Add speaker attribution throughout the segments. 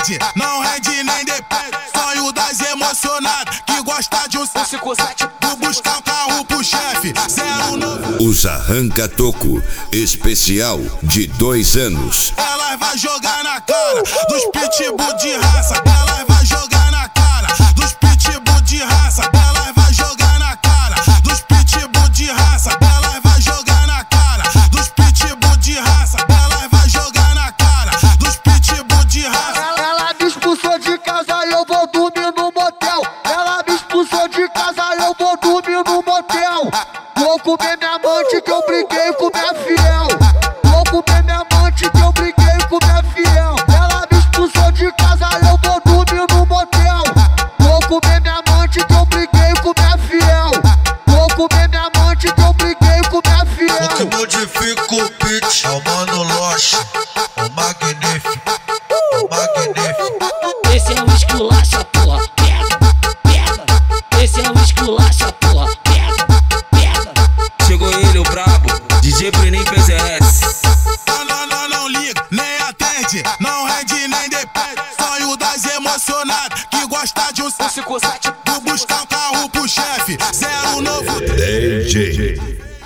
Speaker 1: perde, não rende nem depende. Sonho das emocionadas que gosta de um 557. Vou buscar um carro pro chefe, 09.
Speaker 2: Os arranca-toco especial de 2 anos.
Speaker 1: Ela vai jogar na cara dos pitbull de raça. Ela vai jogar na cara dos pitbull de raça. Ela vai jogar na cara dos pitbull de raça. Ela vai jogar na cara dos pitbull de raça. Ela vai jogar na cara dos pitbull de raça.
Speaker 3: Ela me expulsou de casa e eu vou dormir no motel. Ela me expulsou de casa e eu vou dormir no motel. Vou comer minha amante que eu briguei com minha fiel. Vou comer minha amante que eu briguei com minha fiel. Ela me expulsou de casa e eu vou dormir no motel. Vou comer minha amante que eu briguei com minha fiel. Vou comer minha amante que eu briguei com minha fiel.
Speaker 4: O que modifica o pitch é o Mano Loche, o magnífico, o magnífico.
Speaker 5: Esse é um esculacha, porra, pega, pega. Esse é um esculacha, porra, pega, pega.
Speaker 6: Chegou ele, o brabo, DJ Prenem PZS.
Speaker 1: Não liga, nem atende, não rende nem depende. Sonho das emocionadas que gosta de um 557. Vou buscar um carro pro chefe, 09.
Speaker 2: DJ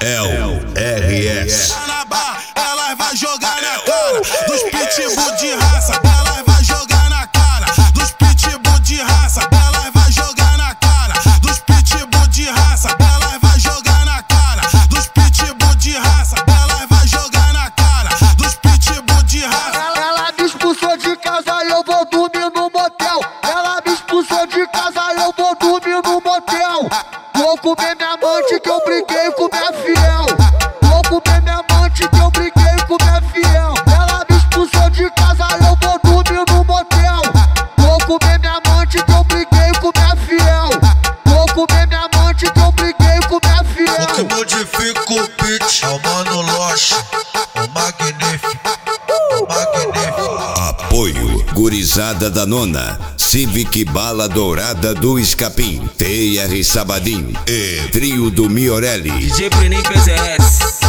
Speaker 2: LRS.
Speaker 1: Na barra, ela vai jogar na cara dos pitbull de raça. Ela vai jogar na cara dos pitbull de raça. Ela vai jogar na cara dos pitbull de raça. Ela vai jogar na cara dos pitbull de raça. Ela vai jogar na cara dos pitbull de raça.
Speaker 3: Ela me expulsou de casa e eu vou dormir no motel. Ela me expulsou de casa e eu vou dormir no motel. Vou comer minha amante que eu briguei com minha fiel. Vou comer minha amante que eu briguei com minha fiel. Ela me expulsou de casa e eu vou dormir no motel. Vou comer minha amante que eu briguei com minha fiel. Vou comer minha amante que eu briguei com minha fiel.
Speaker 4: O que modifica o pitch é o Mano Loche, o magnífico, o magnífico.
Speaker 2: Apoio Gurizada da Nona, Civic Bala Dourada do Escapim, TR Sabadim e Trio do Miorelli.
Speaker 6: DJ Prenem PZS.